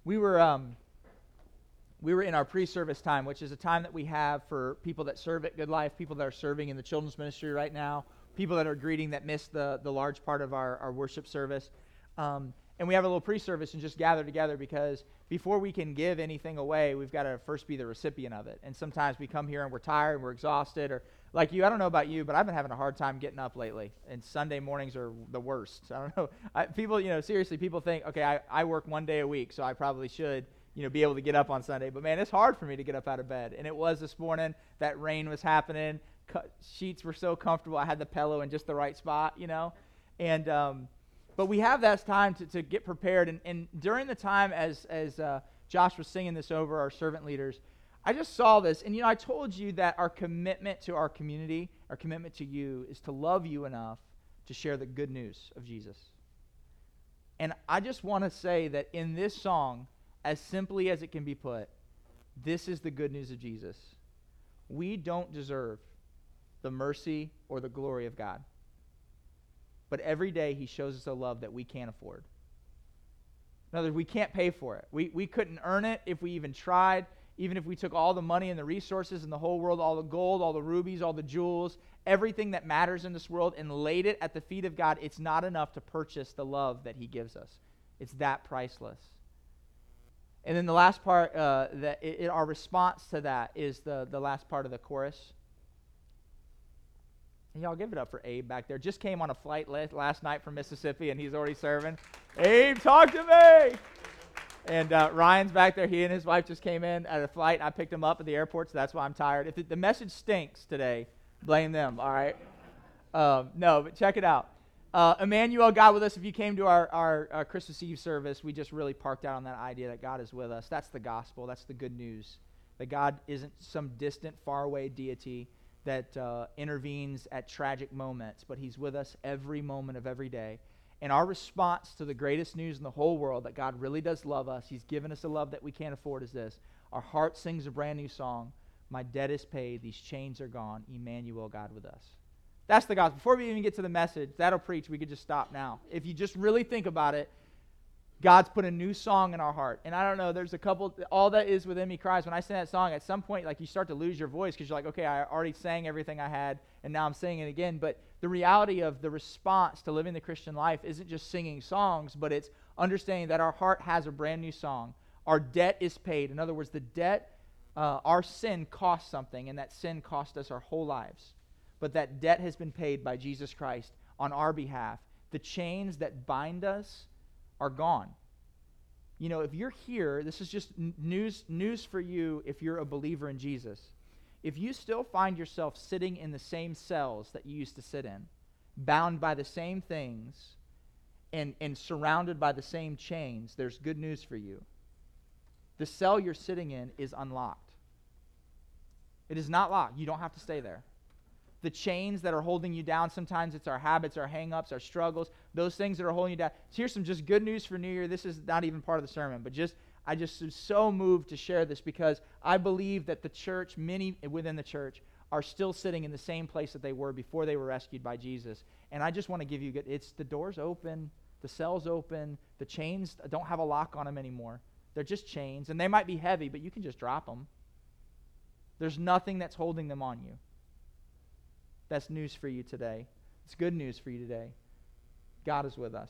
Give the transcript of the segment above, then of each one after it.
we were we were in our pre-service time, which is a time that we have for people that serve at Good Life, people that are serving in the children's ministry right now, people that are greeting that missed the large part of our worship service. And we have a little pre-service and just gather together because before we can give anything away, we've got to first be the recipient of it. And sometimes we come here and we're tired and we're exhausted, or like you, I don't know about you, but I've been having a hard time getting up lately. And Sunday mornings are the worst. I don't know. People, seriously, people think, okay, I work one day a week, so I probably should, be able to get up on Sunday. But man, it's hard for me to get up out of bed. And it was this morning. That rain was happening. Sheets were so comfortable. I had the pillow in just the right spot, And but we have that time to get prepared. And during the time as Josh was singing this over our servant leaders, I just saw this. And, I told you that our commitment to our community, our commitment to you, is to love you enough to share the good news of Jesus. And I just want to say that in this song, as simply as it can be put, this is the good news of Jesus. We don't deserve the mercy or the glory of God. But every day he shows us a love that we can't afford. In other words, we can't pay for it. We couldn't earn it if we even tried. Even if we took all the money and the resources in the whole world, all the gold, all the rubies, all the jewels, everything that matters in this world, and laid it at the feet of God, it's not enough to purchase the love that he gives us. It's that priceless. And then the last part, our response to that is the last part of the chorus. And y'all give it up for Abe back there. Just came on a flight last night from Mississippi, and he's already serving. Abe, talk to me! And Ryan's back there. He and his wife just came in at a flight. I picked him up at the airport, so that's why I'm tired. If the message stinks today, blame them, all right? No, but check it out. Emmanuel, God with us. If you came to our Christmas Eve service, we just really parked out on that idea that God is with us. That's the gospel. That's the good news. That God isn't some distant, faraway deity that intervenes at tragic moments, but he's with us every moment of every day. And our response to the greatest news in the whole world, that God really does love us, he's given us a love that we can't afford, is this. Our heart sings a brand new song. My debt is paid. These chains are gone. Emmanuel, God with us. That's the gospel. Before we even get to the message, that'll preach. We could just stop now. If you just really think about it, God's put a new song in our heart. And I don't know, there's a couple, all that is within me cries. When I sing that song, at some point, like, you start to lose your voice because you're like, okay, I already sang everything I had, and now I'm singing it again. But the reality of the response to living the Christian life isn't just singing songs, but it's understanding that our heart has a brand new song. Our debt is paid. In other words, the debt, our sin cost something, and that sin cost us our whole lives. But that debt has been paid by Jesus Christ on our behalf. The chains that bind us are gone. If you're here, this is just news for you if you're a believer in Jesus. If you still find yourself sitting in the same cells that you used to sit in, bound by the same things, and surrounded by the same chains, there's good news for you. The cell you're sitting in is unlocked. It is not locked. You don't have to stay there. The chains that are holding you down, sometimes it's our habits, our hang-ups, our struggles, those things that are holding you down. So here's some just good news for New Year. This is not even part of the sermon, but I just was so moved to share this because I believe that the church, many within the church, are still sitting in the same place that they were before they were rescued by Jesus. And I just want to give you, it's the doors open, the cell's open, the chains don't have a lock on them anymore. They're just chains, and they might be heavy, but you can just drop them. There's nothing that's holding them on you. That's news for you today. It's good news for you today. God is with us.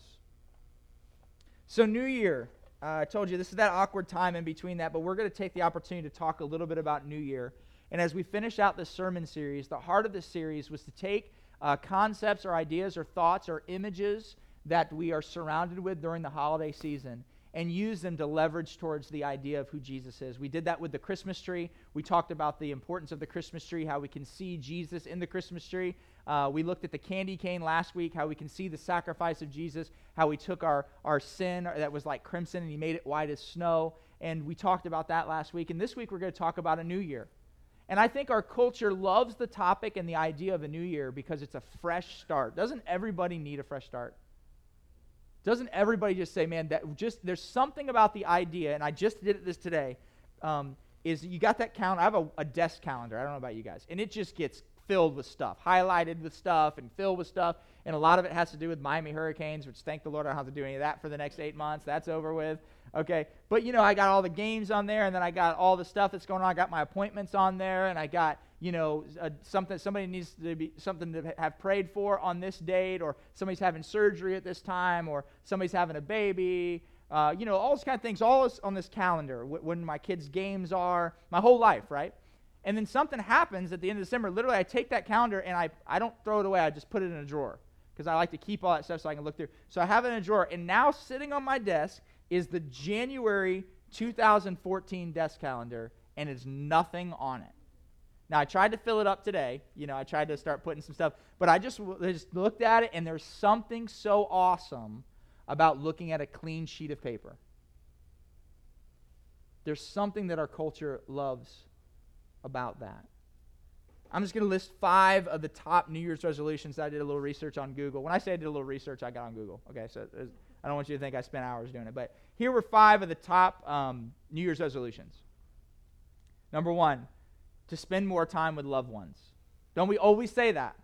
So New Year, I told you this is that awkward time in between that, but we're going to take the opportunity to talk a little bit about New Year. And as we finish out this sermon series, the heart of this series was to take concepts or ideas or thoughts or images that we are surrounded with during the holiday season and use them to leverage towards the idea of who Jesus is. We did that with the Christmas tree. We talked about the importance of the Christmas tree, how we can see Jesus in the Christmas tree. We looked at the candy cane last week, how we can see the sacrifice of Jesus, how he took our sin that was like crimson and he made it white as snow. And we talked about that last week. And this week we're going to talk about a new year. And I think our culture loves the topic and the idea of a new year because it's a fresh start. Doesn't everybody need a fresh start? Doesn't everybody just say, man, there's something about the idea, and I just did this today, is you got that calendar. I have a desk calendar. I don't know about you guys. And it just gets filled with stuff, highlighted with stuff and filled with stuff. And a lot of it has to do with Miami Hurricanes, which thank the Lord I don't have to do any of that for the next 8 months. That's over with. Okay, but I got all the games on there, and then I got all the stuff that's going on. I got my appointments on there, and I got, somebody needs to be something to have prayed for on this date, or somebody's having surgery at this time, or somebody's having a baby, all those kind of things, all this on this calendar, when my kids' games are, my whole life, right? And then something happens at the end of December. Literally, I take that calendar, and I don't throw it away. I just put it in a drawer, because I like to keep all that stuff so I can look through. So I have it in a drawer, and now sitting on my desk is the January 2014 desk calendar, and it's nothing on it. Now, I tried to fill it up today. I tried to start putting some stuff, but I just looked at it, and there's something so awesome about looking at a clean sheet of paper. There's something that our culture loves about that. I'm just going to list 5 of the top New Year's resolutions that I did a little research on Google. When I say I did a little research, I got on Google. Okay, so I don't want you to think I spent hours doing it, but here were 5 of the top New Year's resolutions. Number 1, to spend more time with loved ones. Don't we always say that?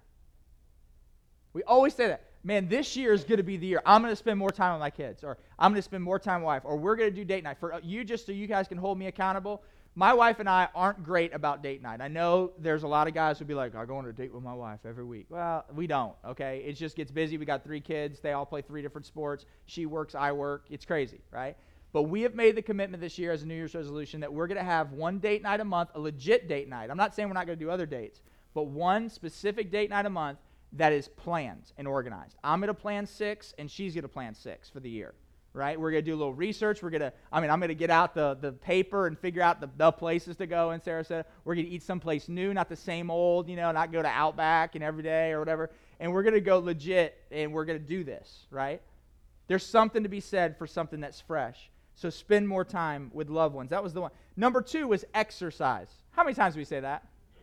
We always say that. Man, this year is going to be the year. I'm going to spend more time with my kids, or I'm going to spend more time with my wife, or we're going to do date night. For you, just so you guys can hold me accountable, my wife and I aren't great about date night. I know there's a lot of guys who'd be like, I go on a date with my wife every week. Well, we don't, okay? It just gets busy. We got 3 kids. They all play 3 different sports. She works, I work. It's crazy, right? But we have made the commitment this year as a New Year's resolution that we're going to have one date night a month, a legit date night. I'm not saying we're not going to do other dates, but one specific date night a month that is planned and organized. I'm going to plan 6, and she's going to plan 6 for the year. Right? We're going to do a little research. I'm going to get out the paper and figure out the places to go in Sarasota. We're going to eat someplace new, not the same old, not go to Outback every day or whatever. And we're going to go legit, and we're going to do this, right? There's something to be said for something that's fresh. So spend more time with loved ones. That was the one. Number 2 was exercise. How many times do we say that?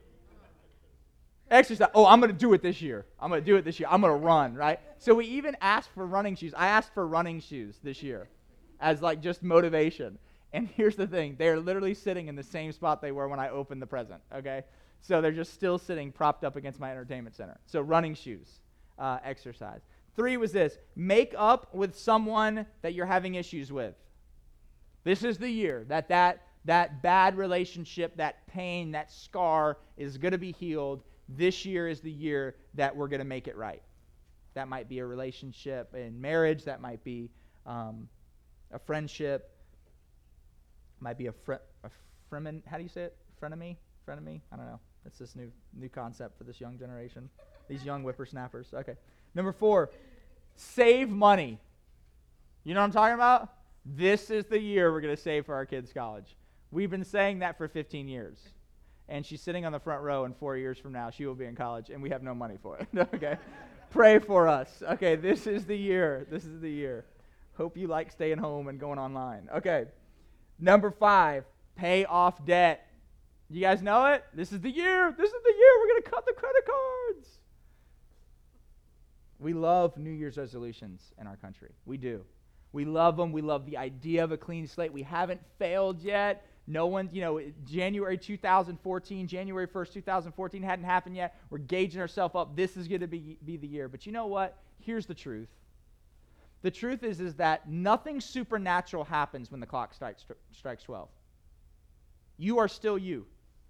Exercise. Oh, I'm going to do it this year. I'm going to run, right? So we even asked for running shoes. I asked for running shoes this year as just motivation. And here's the thing. They're literally sitting in the same spot they were when I opened the present, okay? So they're just still sitting propped up against my entertainment center. So running shoes, exercise. 3 was this. Make up with someone that you're having issues with. This is the year that bad relationship, that pain, that scar is going to be healed. This year is the year that we're going to make it right. That might be a relationship in marriage. That might be a friendship. Might be a fremen. How do you say it? Frenemy? Frenemy? I don't know. It's this new concept for this young generation. These young whippersnappers. Okay. Number 4, save money. You know what I'm talking about? This is the year we're going to save for our kids' college. We've been saying that for 15 years. And she's sitting on the front row, and 4 years from now, she will be in college, and we have no money for it. Okay? Pray for us. Okay, this is the year. This is the year. Hope you like staying home and going online. Okay. Number 5, pay off debt. You guys know it? This is the year. This is the year we're going to cut the credit cards. We love New Year's resolutions in our country. We do. We love them. We love the idea of a clean slate. We haven't failed yet. No one, January 2014, January 1st, 2014 hadn't happened yet. We're gauging ourselves up. This is going to be the year. But you know what? Here's the truth. The truth is that nothing supernatural happens when the clock strikes 12. You are still you.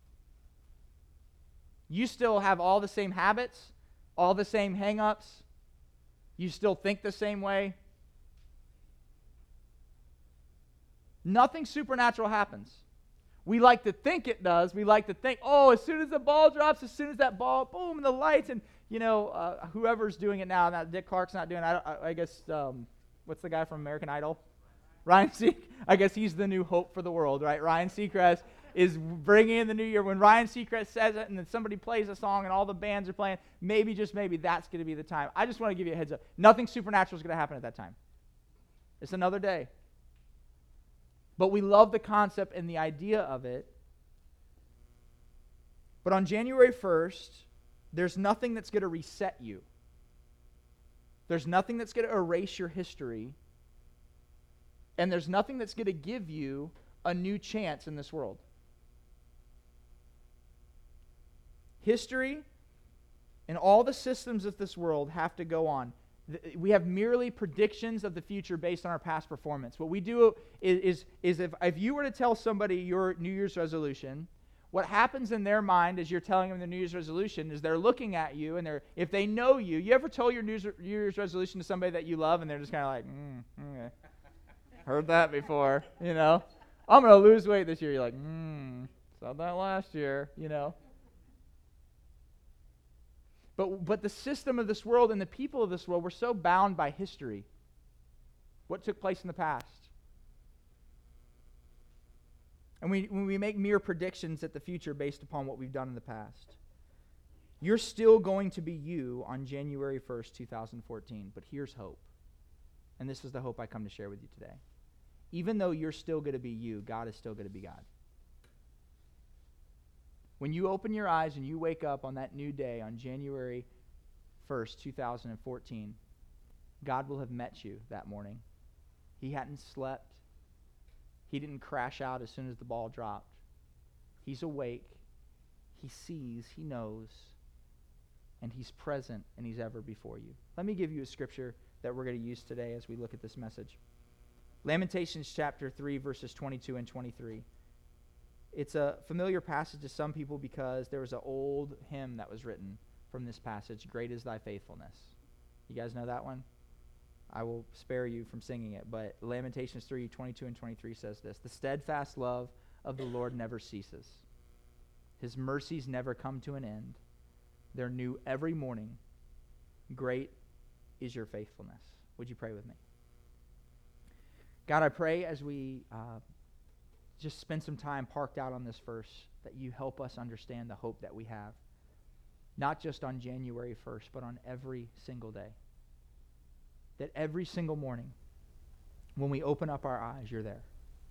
You still have all the same habits, all the same hang-ups. You still think the same way. Nothing supernatural happens. We like to think it does. We like to think, as soon as the ball drops, as soon as that ball, boom, and the lights, and, whoever's doing it now, Dick Clark's not doing it. I guess, what's the guy from American Idol? Ryan Seacrest. I guess he's the new hope for the world, right? Ryan Seacrest is bringing in the new year. When Ryan Seacrest says it and then somebody plays a song and all the bands are playing, maybe, just maybe, that's going to be the time. I just want to give you a heads up. Nothing supernatural is going to happen at that time. It's another day. But we love the concept and the idea of it. But on January 1st, there's nothing that's going to reset you. There's nothing that's going to erase your history. And there's nothing that's going to give you a new chance in this world. History And all the systems of this world have to go on. We have merely predictions of the future based on our past performance. What we do is if you were to tell somebody your New Year's resolution, what happens in their mind as you're telling them the New Year's resolution is they're looking at you, and if they know you ever told your New Year's resolution to somebody that you love, and they're just kind of like, okay. Heard that before, I'm going to lose weight this year. You're like, said that last year, But the system of this world and the people of this world, we're so bound by history. What took place in the past? And when we make mere predictions at the future based upon what we've done in the past. You're still going to be you on January 1st, 2014. But here's hope. And this is the hope I come to share with you today. Even though you're still going to be you, God is still going to be God. When you open your eyes and you wake up on that new day on January 1st, 2014, God will have met you that morning. He hadn't slept. He didn't crash out as soon as the ball dropped. He's awake. He sees. He knows. And he's present, and he's ever before you. Let me give you a scripture that we're going to use today as we look at this message. Lamentations chapter 3, verses 22 and 23. It's a familiar passage to some people because there was an old hymn that was written from this passage, Great is Thy Faithfulness. You guys know that one? I will spare you from singing it, but Lamentations 3, 22 and 23 says this: The steadfast love of the Lord never ceases. His mercies never come to an end. They're new every morning. Great is your faithfulness. Would you pray with me? God, I pray as we just spend some time parked out on this verse, that you help us understand the hope that we have, not just on January 1st, but on every single day. That every single morning, when we open up our eyes, you're there.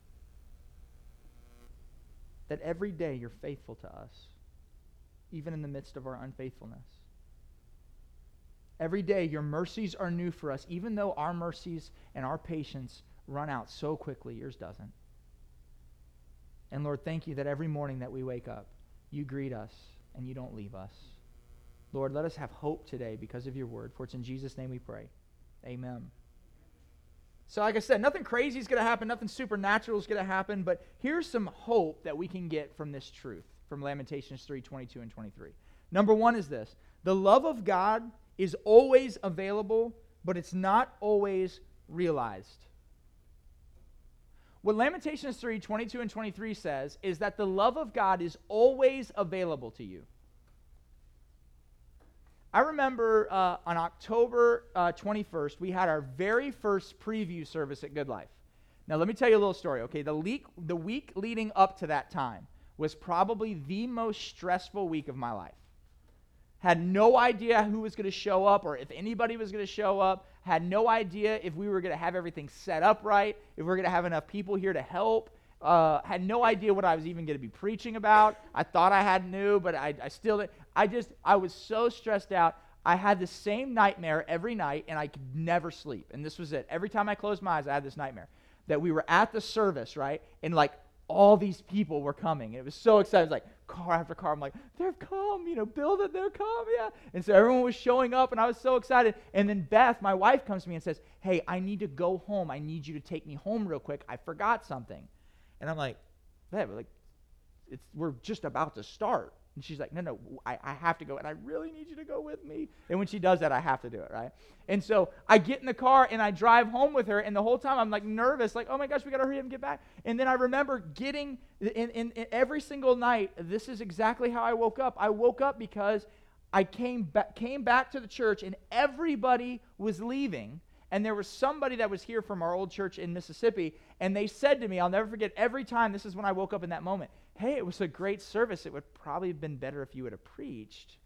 That every day you're faithful to us, even in the midst of our unfaithfulness. Every day your mercies are new for us, even though our mercies and our patience run out so quickly, yours doesn't. And Lord, thank you that every morning that we wake up, you greet us and you don't leave us. Lord, let us have hope today because of your word. For it's in Jesus' name we pray. Amen. So like I said, nothing crazy is going to happen. Nothing supernatural is going to happen. But here's some hope that we can get from this truth, from Lamentations 3, 22 and 23. Number one is this: the love of God is always available, but it's not always realized. What Lamentations 3, 22 and 23 says is that the love of God is always available to you. I remember on October 21st, we had our very first preview service at Good Life. Now, let me tell you a little story, okay? The week leading up to that time was probably the most stressful week of my life. Had no idea who was going to show up or if anybody was going to show up. Had no idea if we were going to have everything set up right, if we were going to have enough people here to help. Had no idea what I was even going to be preaching about. I thought I had knew, but I still didn't. I was so stressed out. I had the same nightmare every night, and I could never sleep. And this was it. Every time I closed my eyes, I had this nightmare. That we were at the service, right? And like all these people were coming. And it was so exciting. It was like car after car. I'm like, they've come, build it, they're come, yeah. And so everyone was showing up, and I was so excited. And then Beth, my wife, comes to me and says, hey, I need to go home. I need you to take me home real quick. I forgot something. And I'm like, Beth, we're just about to start. And she's like, no, I have to go, and I really need you to go with me. And when she does that, I have to do it, right? And so I get in the car, and I drive home with her, and the whole time I'm like nervous, like, oh my gosh, we got to hurry up and get back. And then I remember getting, in every single night, this is exactly how I woke up. I woke up because I came back to the church, and everybody was leaving. And there was somebody that was here from our old church in Mississippi, and they said to me, I'll never forget, every time, this is when I woke up in that moment, hey, it was a great service. It would probably have been better if you would have preached.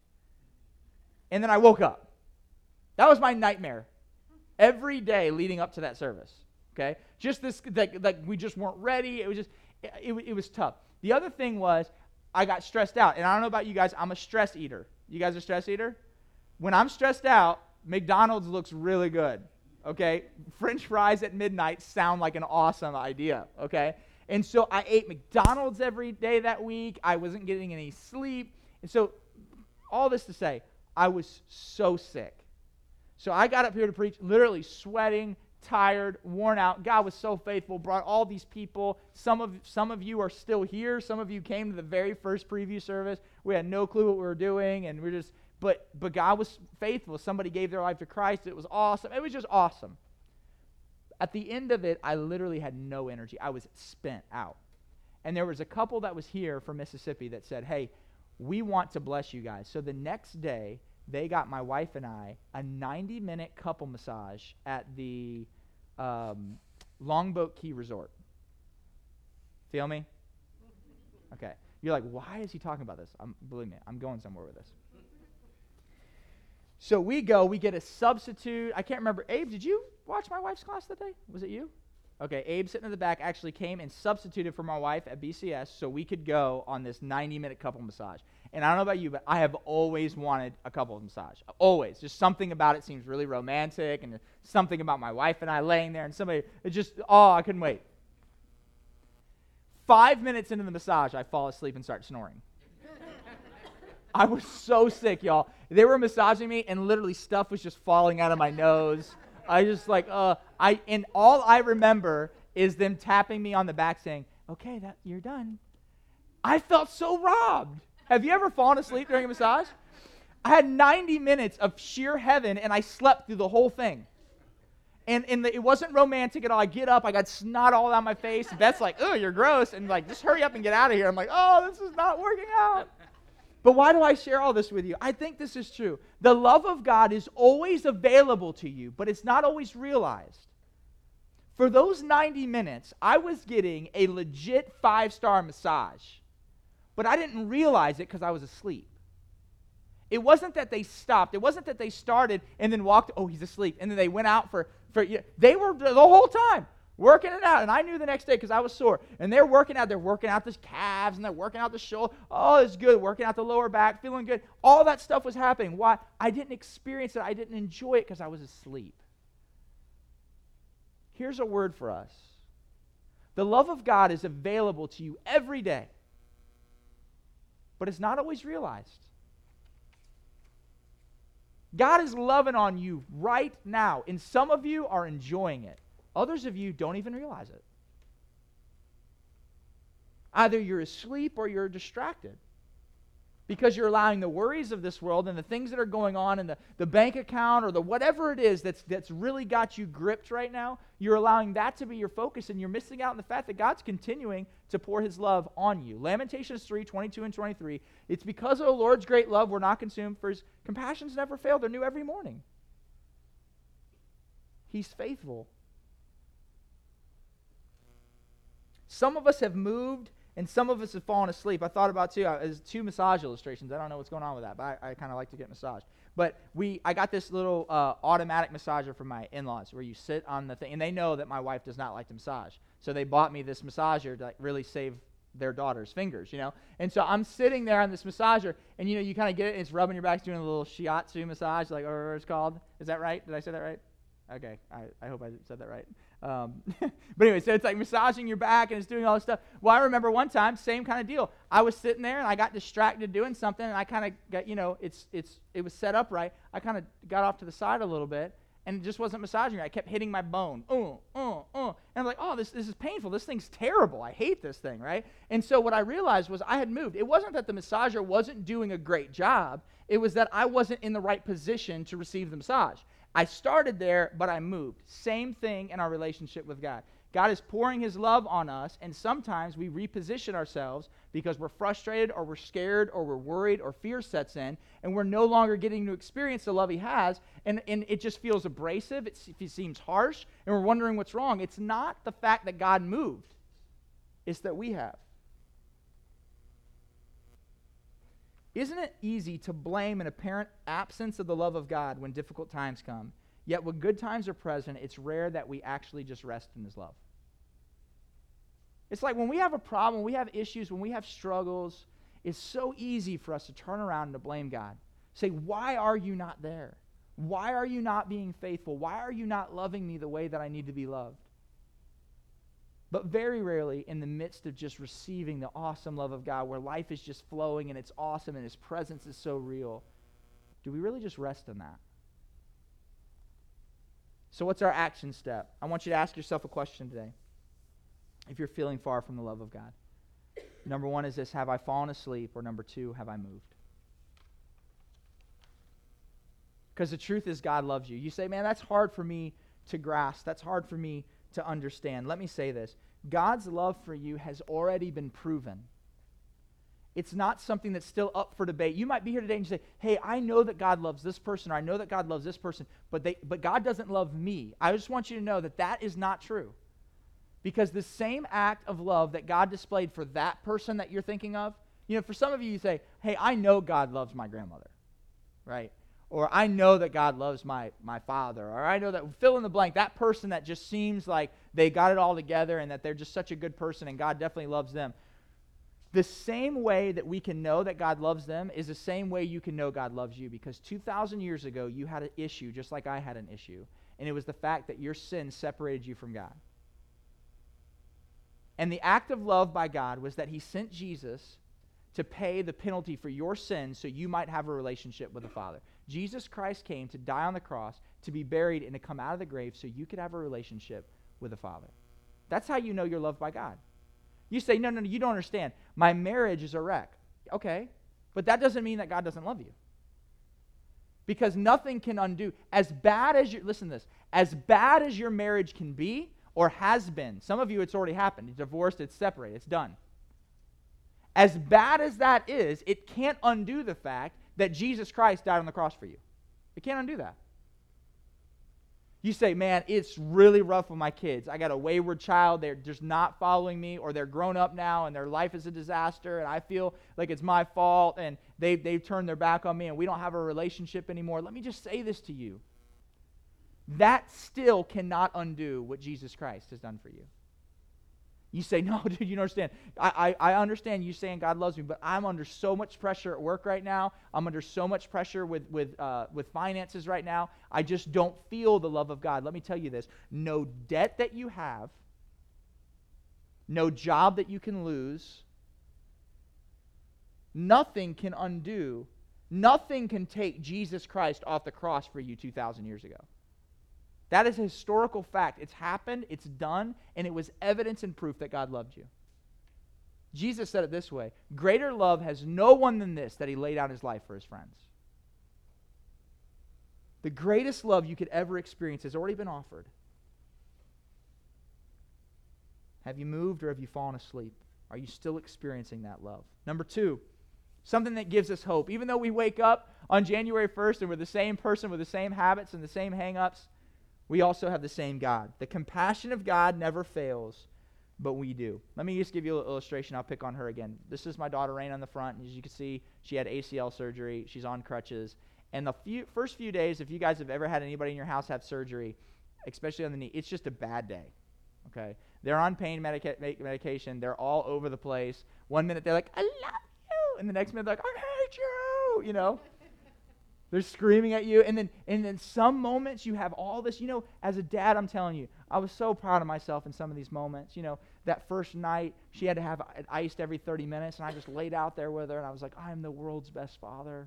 And then I woke up. That was my nightmare every day leading up to that service, okay? Just this, like we just weren't ready. It was just, it was tough. The other thing was I got stressed out, and I don't know about you guys, I'm a stress eater. You guys a stress eater? When I'm stressed out, McDonald's looks really good. Okay, French fries at midnight sound like an awesome idea, okay? And so I ate McDonald's every day that week. I wasn't getting any sleep. And so all this to say, I was so sick. So I got up here to preach, literally sweating, tired, worn out. God was so faithful, brought all these people. Some of you are still here. Some of you came to the very first preview service. We had no clue what we were doing, and we're just, but God was faithful. Somebody gave their life to Christ. It was awesome. It was just awesome. At the end of it, I literally had no energy. I was spent out. And there was a couple that was here from Mississippi that said, hey, we want to bless you guys. So the next day, they got my wife and I a 90-minute couple massage at the Longboat Key Resort. Feel me? Okay. You're like, why is he talking about this? Believe me, I'm going somewhere with this. So we get a substitute. I can't remember. Abe, did you watch my wife's class that day? Was it you? Okay, Abe sitting in the back actually came and substituted for my wife at BCS so we could go on this 90-minute couple massage. And I don't know about you, but I have always wanted a couple massage. Always. Just something about it seems really romantic, and something about my wife and I laying there and somebody, I couldn't wait. 5 minutes into the massage, I fall asleep and start snoring. I was so sick, y'all. They were massaging me, and literally stuff was just falling out of my nose. I just and all I remember is them tapping me on the back saying, okay, you're done. I felt so robbed. Have you ever fallen asleep during a massage? I had 90 minutes of sheer heaven, and I slept through the whole thing. And it wasn't romantic at all. I get up, I got snot all down my face. Beth's like, oh, you're gross. And like, just hurry up and get out of here. I'm like, oh, this is not working out. But why do I share all this with you? I think this is true. The love of God is always available to you, but it's not always realized. For those 90 minutes, I was getting a legit 5-star massage, but I didn't realize it because I was asleep. It wasn't that they stopped. It wasn't that they started and then walked, oh, he's asleep, and then they went out for they were the whole time working it out. And I knew the next day because I was sore. And they're working out the calves, and they're working out the shoulder. Oh, it's good. Working out the lower back, feeling good. All that stuff was happening. Why? I didn't experience it. I didn't enjoy it because I was asleep. Here's a word for us. The love of God is available to you every day, but it's not always realized. God is loving on you right now, and some of you are enjoying it. Others of you don't even realize it. Either you're asleep or you're distracted because you're allowing the worries of this world and the things that are going on in the bank account or the whatever it is that's really got you gripped right now. You're allowing that to be your focus, and you're missing out on the fact that God's continuing to pour his love on you. Lamentations 3:22 and 23. It's because of the Lord's great love we're not consumed, for his compassions never fail. They're new every morning. He's faithful. Some of us have moved, and some of us have fallen asleep. I thought about two massage illustrations. I don't know what's going on with that, but I kind of like to get massaged. But I got this little automatic massager from my in-laws where you sit on the thing, and they know that my wife does not like to massage. So they bought me this massager to really save their daughter's fingers, And so I'm sitting there on this massager, and you kind of get it, it's rubbing your back, it's doing a little shiatsu massage, like whatever it's called. Is that right? Did I say that right? Okay, I hope I said that right. But anyway, so it's like massaging your back, and it's doing all this stuff. Well, I remember one time, same kind of deal. I was sitting there, and I got distracted doing something, and I kind of got, it was set up right. I kind of got off to the side a little bit, and it just wasn't massaging right. I kept hitting my bone. And I'm like, oh, this is painful. This thing's terrible. I hate this thing, right? And so what I realized was I had moved. It wasn't that the massager wasn't doing a great job. It was that I wasn't in the right position to receive the massage. I started there, but I moved. Same thing in our relationship with God. God is pouring his love on us, and sometimes we reposition ourselves because we're frustrated or we're scared or we're worried or fear sets in, and we're no longer getting to experience the love he has, and it just feels abrasive. It seems harsh, and we're wondering what's wrong. It's not the fact that God moved. It's that we have. Isn't it easy to blame an apparent absence of the love of God when difficult times come? Yet when good times are present, it's rare that we actually just rest in his love. It's like when we have a problem, when we have issues, when we have struggles, it's so easy for us to turn around and to blame God. Say, why are you not there? Why are you not being faithful? Why are you not loving me the way that I need to be loved? But very rarely in the midst of just receiving the awesome love of God, where life is just flowing and it's awesome and his presence is so real, Do we really just rest in that? So what's our action step? I want you to ask yourself a question today. If you're feeling far from the love of God. Number one is this: have I fallen asleep? Or number two, have I moved? Because the truth is God loves you. You say, man, that's hard for me to grasp. That's hard for me to understand. Let me say this. God's love for you has already been proven. It's not something that's still up for debate. You might be here today and you say, hey, I know that God loves this person, or I know that God loves this person, but God doesn't love me. I just want you to know that that is not true. Because the same act of love that God displayed for that person that you're thinking of, for some of you, you say, hey, I know God loves my grandmother, right? Or I know that God loves my father, or I know that, fill in the blank, that person that just seems like they got it all together and that they're just such a good person and God definitely loves them. The same way that we can know that God loves them is the same way you can know God loves you, because 2,000 years ago, you had an issue just like I had an issue, and it was the fact that your sin separated you from God. And the act of love by God was that he sent Jesus to pay the penalty for your sin so you might have a relationship with the Father. Jesus Christ came to die on the cross, to be buried, and to come out of the grave so you could have a relationship with the Father. That's how you know you're loved by God. You say, no, you don't understand. My marriage is a wreck. Okay, but that doesn't mean that God doesn't love you. Because nothing can undo. As bad as your marriage can be, or has been. Some of you, it's already happened. You're divorced, it's separated, it's done. As bad as that is, it can't undo the fact that Jesus Christ died on the cross for you. It can't undo that. You say, man, it's really rough with my kids. I got a wayward child. They're just not following me, or they're grown up now and their life is a disaster and I feel like it's my fault and they've turned their back on me and we don't have a relationship anymore. Let me just say this to you. That still cannot undo what Jesus Christ has done for you. You say, no, dude, you don't understand. I understand you saying God loves me, but I'm under so much pressure at work right now. I'm under so much pressure with finances right now. I just don't feel the love of God. Let me tell you this. No debt that you have, no job that you can lose, nothing can undo, nothing can take Jesus Christ off the cross for you 2,000 years ago. That is a historical fact. It's happened, it's done, and it was evidence and proof that God loved you. Jesus said it this way: greater love has no one than this, that he laid out his life for his friends. The greatest love you could ever experience has already been offered. Have you moved or have you fallen asleep? Are you still experiencing that love? Number two, something that gives us hope. Even though we wake up on January 1st and we're the same person with the same habits and the same hang-ups, we also have the same God. The compassion of God never fails, but we do. Let me just give you an illustration. I'll pick on her again. This is my daughter, Rain, on the front. As you can see, she had ACL surgery. She's on crutches. And the first few days, if you guys have ever had anybody in your house have surgery, especially on the knee, it's just a bad day, okay? They're on pain medication. They're all over the place. One minute, they're like, I love you. And the next minute, they're like, I hate you, They're screaming at you, and then some moments you have all this. As a dad, I'm telling you, I was so proud of myself in some of these moments. That first night, she had to have it iced every 30 minutes, and I just laid out there with her, and I was like, I'm the world's best father,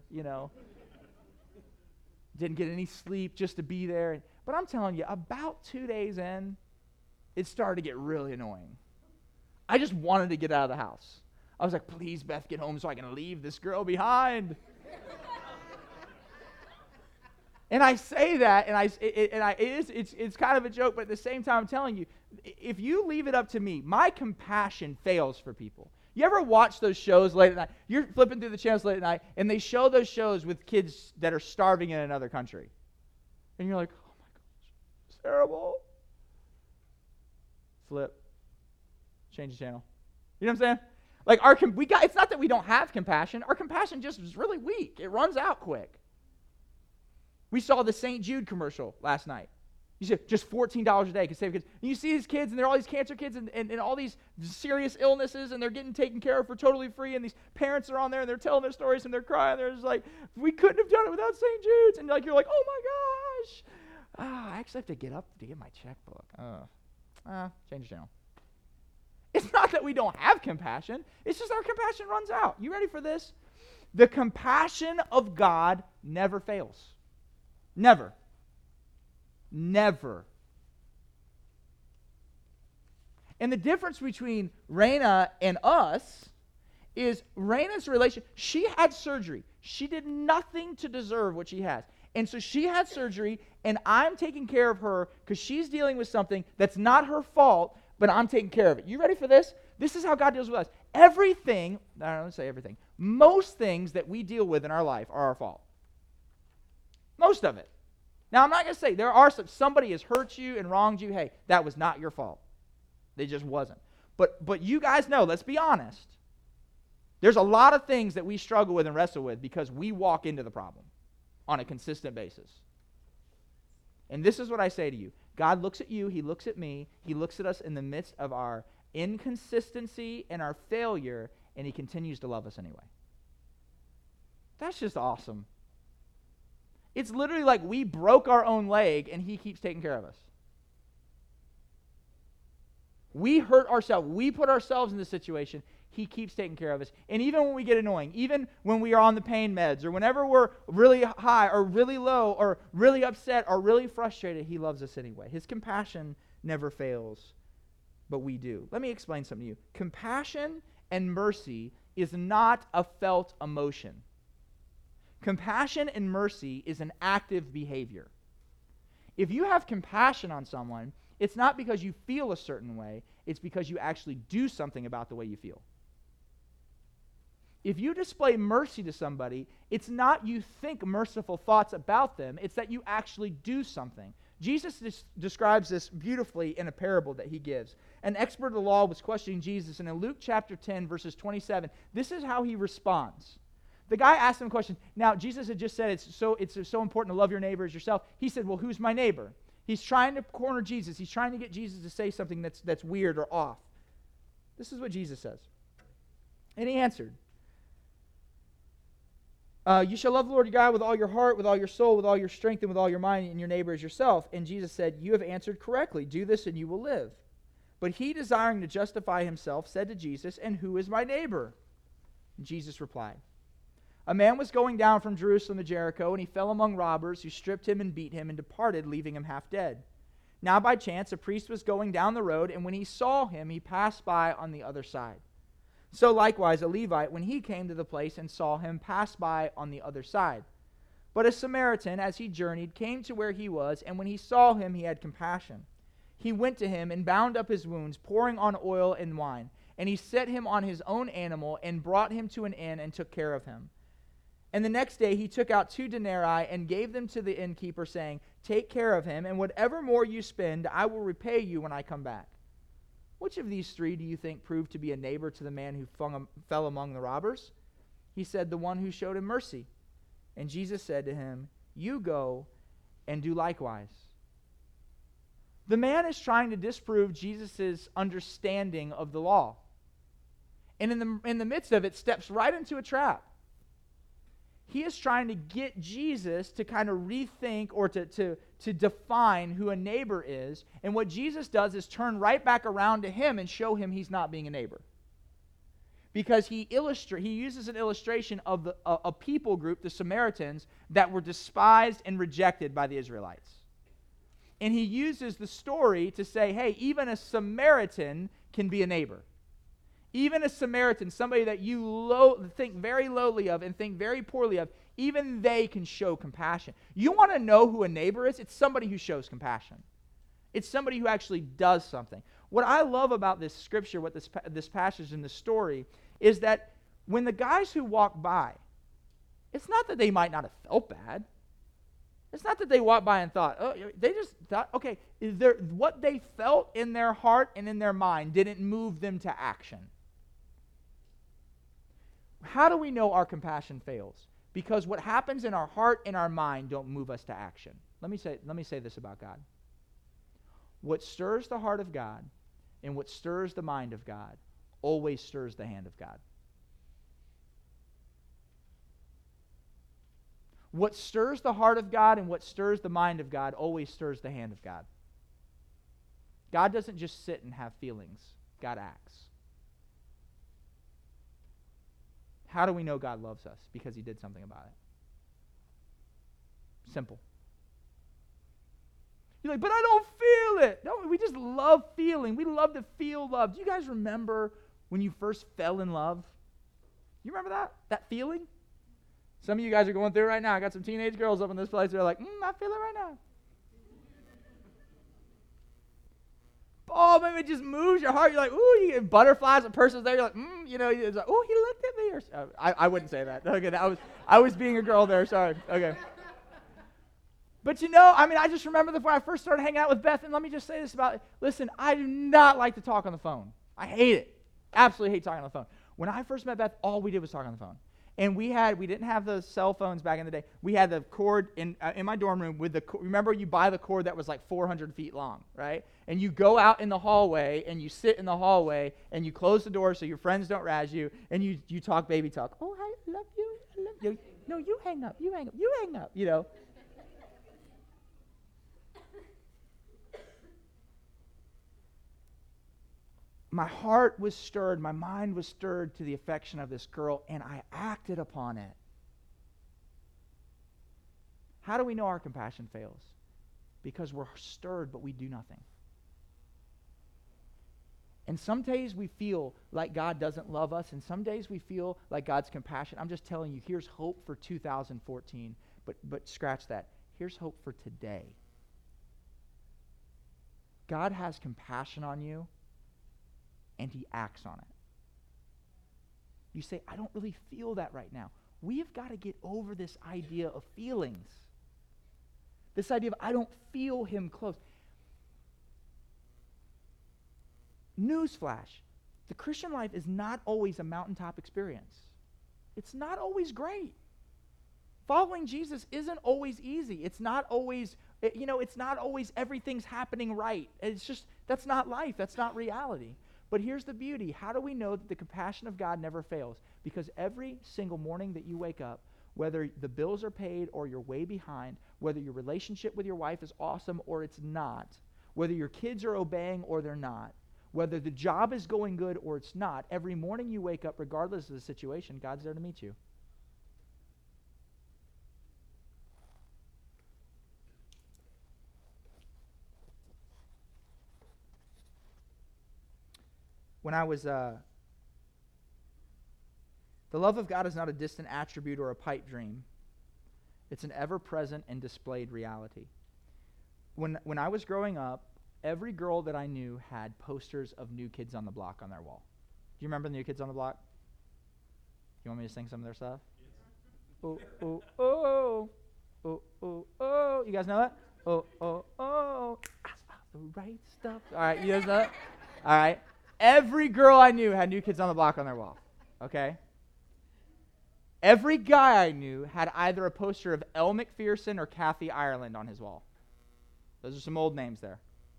Didn't get any sleep just to be there. But I'm telling you, about 2 days in, it started to get really annoying. I just wanted to get out of the house. I was like, please, Beth, get home so I can leave this girl behind. And I say that, and it's kind of a joke, but at the same time, I'm telling you, if you leave it up to me, my compassion fails for people. You ever watch those shows late at night? You're flipping through the channels late at night, and they show those shows with kids that are starving in another country. And you're like, oh my gosh, it's terrible. Flip. Change the channel. You know what I'm saying? Like it's not that we don't have compassion. Our compassion just is really weak. It runs out quick. We saw the St. Jude commercial last night. You said just $14 a day can save kids. And you see these kids, and they're all these cancer kids and all these serious illnesses, and they're getting taken care of for totally free, and these parents are on there, and they're telling their stories, and they're crying. They're just like, we couldn't have done it without St. Jude's. And you're like, oh my gosh. I actually have to get up to get my checkbook. Change the channel. It's not that we don't have compassion. It's just our compassion runs out. You ready for this? The compassion of God never fails. Never. Never. And the difference between Raina and us is Raina's relation, she had surgery. She did nothing to deserve what she has. And so she had surgery, and I'm taking care of her because she's dealing with something that's not her fault, but I'm taking care of it. You ready for this? This is how God deals with us. Everything, I don't say everything, most things that we deal with in our life are our fault. Most of it. Now, I'm not going to say there are somebody has hurt you and wronged you. Hey, that was not your fault. It just wasn't. But you guys know, let's be honest. There's a lot of things that we struggle with and wrestle with because we walk into the problem on a consistent basis. And this is what I say to you. God looks at you, he looks at me, he looks at us in the midst of our inconsistency and our failure, and he continues to love us anyway. That's just awesome. It's literally like we broke our own leg and he keeps taking care of us. We hurt ourselves. We put ourselves in this situation. He keeps taking care of us. And even when we get annoying, even when we are on the pain meds, or whenever we're really high or really low or really upset or really frustrated, he loves us anyway. His compassion never fails, but we do. Let me explain something to you. Compassion and mercy is not a felt emotion. Compassion and mercy is an active behavior. If you have compassion on someone, it's not because you feel a certain way, it's because you actually do something about the way you feel. If you display mercy to somebody, it's not you think merciful thoughts about them, it's that you actually do something. Jesus describes this beautifully in a parable that he gives. An expert of the law was questioning Jesus, and in Luke chapter 10, verses 27, this is how he responds. The guy asked him a question. Now, Jesus had just said it's so important to love your neighbor as yourself. He said, well, who's my neighbor? He's trying to corner Jesus. He's trying to get Jesus to say something that's weird or off. This is what Jesus says. And he answered, you shall love the Lord your God with all your heart, with all your soul, with all your strength, and with all your mind, and your neighbor as yourself. And Jesus said, you have answered correctly. Do this and you will live. But he, desiring to justify himself, said to Jesus, and who is my neighbor? And Jesus replied, a man was going down from Jerusalem to Jericho, and he fell among robbers who stripped him and beat him and departed, leaving him half dead. Now by chance a priest was going down the road, and when he saw him, he passed by on the other side. So likewise a Levite, when he came to the place and saw him, passed by on the other side. But a Samaritan, as he journeyed, came to where he was, and when he saw him, he had compassion. He went to him and bound up his wounds, pouring on oil and wine. And he set him on his own animal and brought him to an inn and took care of him. And the next day he took out 2 denarii and gave them to the innkeeper, saying, take care of him, and whatever more you spend, I will repay you when I come back. Which of these 3 do you think proved to be a neighbor to the man who fell among the robbers? He said, the one who showed him mercy. And Jesus said to him, you go and do likewise. The man is trying to disprove Jesus' understanding of the law. And in the midst of it, steps right into a trap. He is trying to get Jesus to kind of rethink or to define who a neighbor is. And what Jesus does is turn right back around to him and show him he's not being a neighbor. Because he uses an illustration of a people group, the Samaritans, that were despised and rejected by the Israelites. And he uses the story to say, hey, even a Samaritan can be a neighbor. Even a Samaritan, somebody that you think very lowly of and think very poorly of, even they can show compassion. You want to know who a neighbor is? It's somebody who shows compassion. It's somebody who actually does something. What I love about this scripture, what this passage in the story, is that when the guys who walk by, it's not that they might not have felt bad. It's not that they walked by and thought, oh, they just thought, okay, what they felt in their heart and in their mind didn't move them to action. How do we know our compassion fails? Because what happens in our heart and our mind don't move us to action. Let me say this about God. What stirs the heart of God and what stirs the mind of God always stirs the hand of God. What stirs the heart of God and what stirs the mind of God always stirs the hand of God. God doesn't just sit and have feelings. God acts. How do we know God loves us? Because he did something about it. Simple. You're like, but I don't feel it. No, we just love feeling. We love to feel love. Do you guys remember when you first fell in love? You remember that? That feeling? Some of you guys are going through it right now. I got some teenage girls up in this place. They're like, I feel it right now. Oh, maybe it just moves your heart. You're like, ooh, you get butterflies. A person's there. You're like, it's like, oh, he looked at me. Or, I wouldn't say that. Okay, I was being a girl there. Sorry. Okay. But I just remember when I first started hanging out with Beth, and let me just say this about it. Listen, I do not like to talk on the phone. I hate it. Absolutely hate talking on the phone. When I first met Beth, all we did was talk on the phone. And we didn't have the cell phones back in the day. We had the cord in my dorm room with remember you buy the cord that was like 400 feet long, right? And you go out in the hallway and you sit in the hallway and you close the door so your friends don't razz you and you talk baby talk. Oh, I love you. I love you. No, you hang up. You hang up. You hang up, My heart was stirred, my mind was stirred to the affection of this girl, and I acted upon it. How do we know our compassion fails? Because we're stirred, but we do nothing. And some days we feel like God doesn't love us, and some days we feel like God's compassion. I'm just telling you, here's hope for 2014, but scratch that. Here's hope for today. God has compassion on you, and he acts on it. You say, I don't really feel that right now. We have got to get over this idea of feelings. This idea of I don't feel him close. Newsflash, the Christian life is not always a mountaintop experience. It's not always great. Following Jesus isn't always easy. It's not always, it's not always everything's happening right. It's just, that's not life. That's not reality. But here's the beauty. How do we know that the compassion of God never fails? Because every single morning that you wake up, whether the bills are paid or you're way behind, whether your relationship with your wife is awesome or it's not, whether your kids are obeying or they're not, whether the job is going good or it's not, every morning you wake up, regardless of the situation, God's there to meet you. When I was, the love of God is not a distant attribute or a pipe dream. It's an ever-present and displayed reality. When I was growing up, every girl that I knew had posters of New Kids on the Block on their wall. Do you remember the New Kids on the Block? You want me to sing some of their stuff? Yes. Oh, oh, oh, oh, oh, oh. You guys know that? Oh, oh, oh. The right stuff. All right, you guys know that? All right. Every girl I knew had New Kids on the Block on their wall, okay? Every guy I knew had either a poster of Elle Macpherson or Kathy Ireland on his wall. Those are some old names there.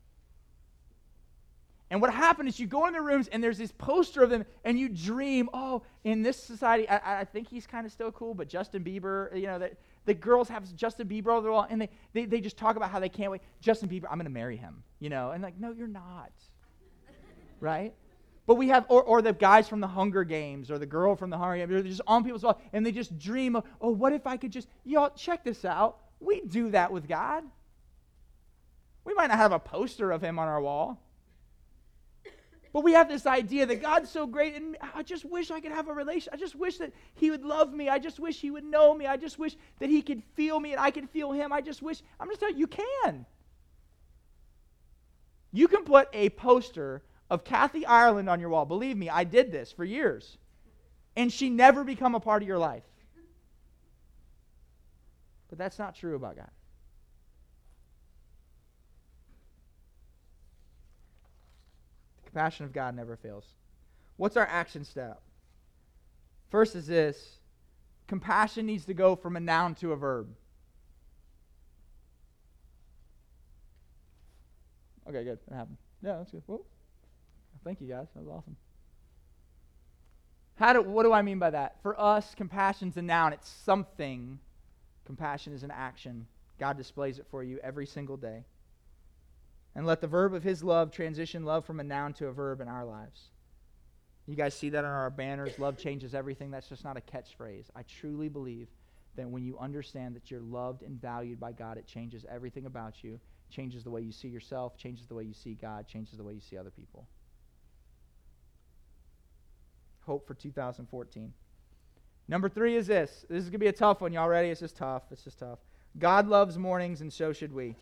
And what happened is you go in the rooms and there's this poster of them and you dream, oh, in this society, I think he's kind of still cool, but Justin Bieber, the girls have Justin Bieber on their wall and they just talk about how they can't wait. Justin Bieber, I'm going to marry him, and like, no, you're not. Right? But we have, or the guys from the Hunger Games, or the girl from the Hunger Games, they're just on people's wall, and they just dream of, oh, what if I could just, y'all, check this out. We do that with God. We might not have a poster of him on our wall, but we have this idea that God's so great, and I just wish I could have a relation. I just wish that he would love me. I just wish he would know me. I just wish that he could feel me, and I could feel him. I'm just telling you, you can. You can put a poster of Kathy Ireland on your wall. Believe me, I did this for years. And she never become a part of your life. But that's not true about God. The compassion of God never fails. What's our action step? First is this. Compassion needs to go from a noun to a verb. Okay, good. That happened. Yeah, that's good. Whoa. Thank you, guys. That was awesome. What do I mean by that? For us, compassion's a noun. It's something. Compassion is an action. God displays it for you every single day. And let the verb of his love transition love from a noun to a verb in our lives. You guys see that on our banners, love changes everything. That's just not a catchphrase. I truly believe that when you understand that you're loved and valued by God, it changes everything about you, changes the way you see yourself, changes the way you see God, changes the way you see other people. Hope for 2014. Number 3 is this. This is going to be a tough one. Y'all ready? It's just tough. It's just tough. God loves mornings, and so should we.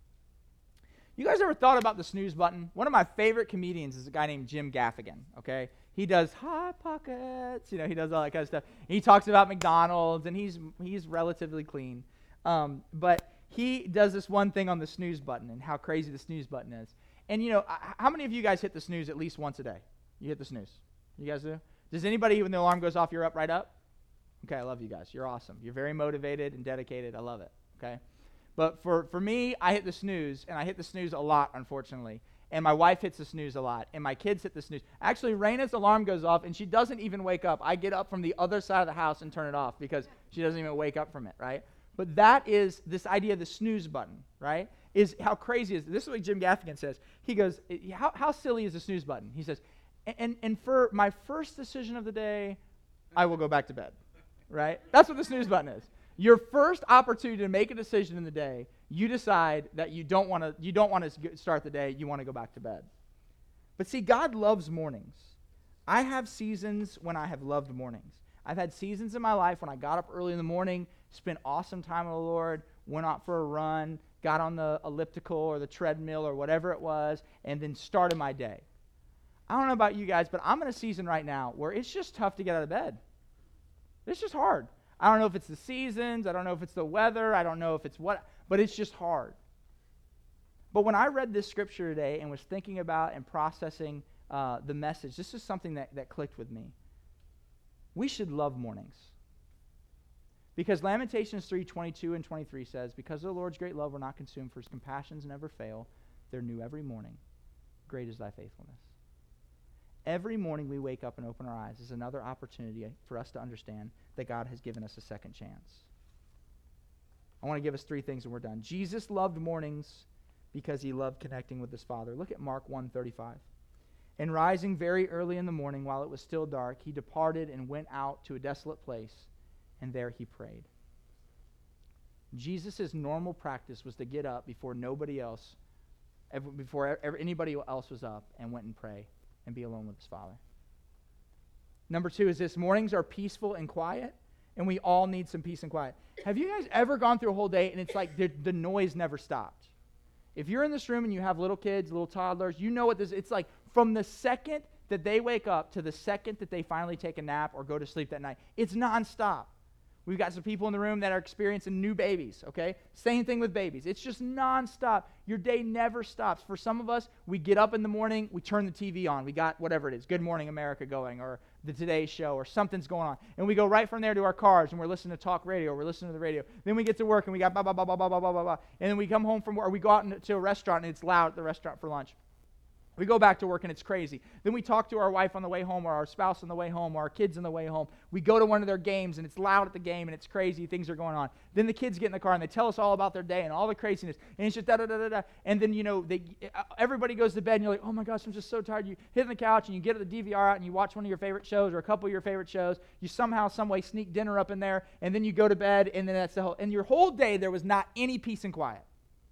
You guys ever thought about the snooze button? One of my favorite comedians is a guy named Jim Gaffigan, okay? He does Hot Pockets. You know, he does all that kind of stuff. He talks about McDonald's, and he's relatively clean. But he does this one thing on the snooze button and how crazy the snooze button is. And, you know, how many of you guys hit the snooze at least once a day? You hit the snooze. You guys do? Does anybody, when the alarm goes off, you're up right up? Okay, I love you guys. You're awesome. You're very motivated and dedicated. I love it, okay? But for me, I hit the snooze, and I hit the snooze a lot, unfortunately. And my wife hits the snooze a lot, and my kids hit the snooze. Actually, Raina's alarm goes off, and she doesn't even wake up. I get up from the other side of the house and turn it off because she doesn't even wake up from it, right? But that is this idea of the snooze button, right? Is how crazy is this is what Jim Gaffigan says. He goes, how silly is the snooze button? He says, and for my first decision of the day, I will go back to bed, right? That's what the snooze button is. Your first opportunity to make a decision in the day, you decide that you don't want to start the day, you want to go back to bed. But see, God loves mornings. I have seasons when I have loved mornings. I've had seasons in my life when I got up early in the morning, spent awesome time with the Lord, went out for a run, got on the elliptical or the treadmill or whatever it was, and then started my day. I don't know about you guys, but I'm in a season right now where it's just tough to get out of bed. It's just hard. I don't know if it's the seasons. I don't know if it's the weather. I don't know if it's what, but it's just hard. But when I read this scripture today and was thinking about and processing the message, this is something that clicked with me. We should love mornings. Because Lamentations 3:22 and 23 says, because of the Lord's great love, we're not consumed, for his compassions never fail. They're new every morning. Great is thy faithfulness. Every morning we wake up and open our eyes is another opportunity for us to understand that God has given us a second chance. I want to give us 3 things and we're done. Jesus loved mornings because he loved connecting with his Father. Look at Mark 1:35. And rising very early in the morning while it was still dark, he departed and went out to a desolate place, and there he prayed. Jesus' normal practice was to get up before anybody else was up and went and pray and be alone with his Father. Number 2 is this: mornings are peaceful and quiet, and we all need some peace and quiet. Have you guys ever gone through a whole day and it's like the noise never stopped? If you're in this room and you have little kids, little toddlers, you know what this, it's like from the second that they wake up to the second that they finally take a nap or go to sleep that night, it's nonstop. We've got some people in the room that are experiencing new babies, okay? Same thing with babies. It's just nonstop. Your day never stops. For some of us, we get up in the morning, we turn the TV on. We got whatever it is, Good Morning America going, or the Today Show, or something's going on. And we go right from there to our cars, and we're listening to talk radio, or we're listening to the radio. Then we get to work, and we got blah, blah, blah, blah, blah, blah, blah, blah, blah. And then we come home from work, or we go out to a restaurant, and it's loud at the restaurant for lunch. We go back to work and it's crazy. Then we talk to our wife on the way home, or our spouse on the way home, or our kids on the way home. We go to one of their games and it's loud at the game and it's crazy. Things are going on. Then the kids get in the car and they tell us all about their day and all the craziness. And it's just da-da-da-da-da. And then, everybody goes to bed and you're like, oh my gosh, I'm just so tired. You hit on the couch and you get the DVR out and you watch one of your favorite shows or a couple of your favorite shows. You somehow, some way sneak dinner up in there, and then you go to bed, and then that's the whole, and your whole day there was not any peace and quiet.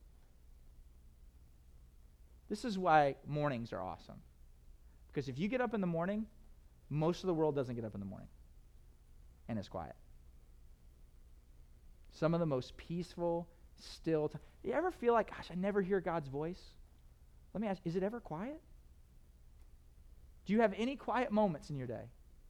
This is why mornings are awesome. Because if you get up in the morning, most of the world doesn't get up in the morning. And it's quiet. Some of the most peaceful, still you ever feel like, gosh, I never hear God's voice? Let me ask, is it ever quiet? Do you have any quiet moments in your day?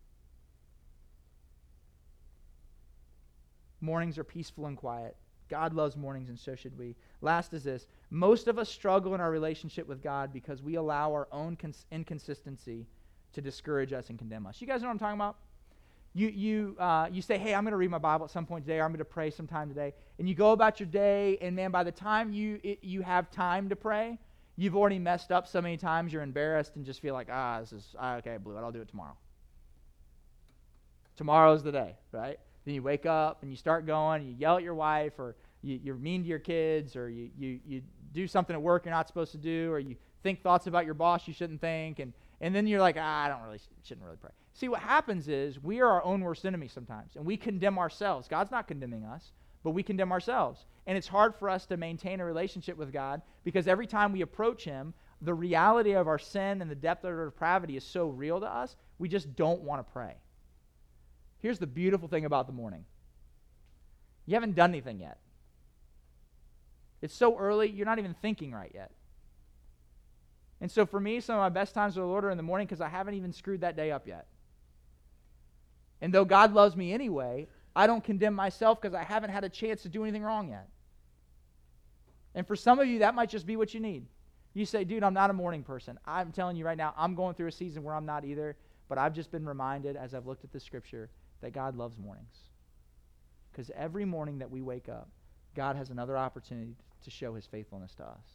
Mornings are peaceful and quiet. God loves mornings, and so should we. Last is this: most of us struggle in our relationship with God because we allow our own inconsistency to discourage us and condemn us. You guys know what I'm talking about? You say, hey, I'm going to read my Bible at some point today, or I'm going to pray sometime today. And you go about your day, and man, by the time you have time to pray, you've already messed up so many times, you're embarrassed and just feel like, okay, I blew it, I'll do it tomorrow. Tomorrow's the day, right? Then you wake up and you start going, you yell at your wife, or you're mean to your kids, or you do something at work you're not supposed to do, or you think thoughts about your boss you shouldn't think, and And then you're like, shouldn't really pray. See, what happens is we are our own worst enemy sometimes, and we condemn ourselves. God's not condemning us, but we condemn ourselves. And it's hard for us to maintain a relationship with God because every time we approach him, the reality of our sin and the depth of our depravity is so real to us, we just don't want to pray. Here's the beautiful thing about the morning. You haven't done anything yet. It's so early, you're not even thinking right yet. And so for me, some of my best times with the Lord are in the morning because I haven't even screwed that day up yet. And though God loves me anyway, I don't condemn myself because I haven't had a chance to do anything wrong yet. And for some of you, that might just be what you need. You say, dude, I'm not a morning person. I'm telling you right now, I'm going through a season where I'm not either, but I've just been reminded as I've looked at the scripture that God loves mornings. Because every morning that we wake up, God has another opportunity to show his faithfulness to us.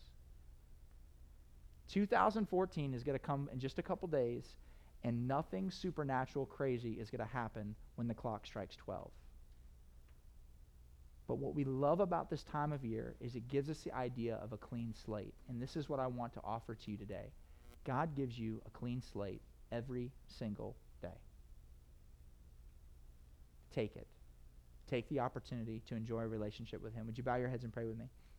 2014 is going to come in just a couple days, and nothing supernatural crazy is going to happen when the clock strikes 12. But what we love about this time of year is it gives us the idea of a clean slate. And this is what I want to offer to you today. God gives you a clean slate every single day. Take it. Take the opportunity to enjoy a relationship with him. Would you bow your heads and pray with me?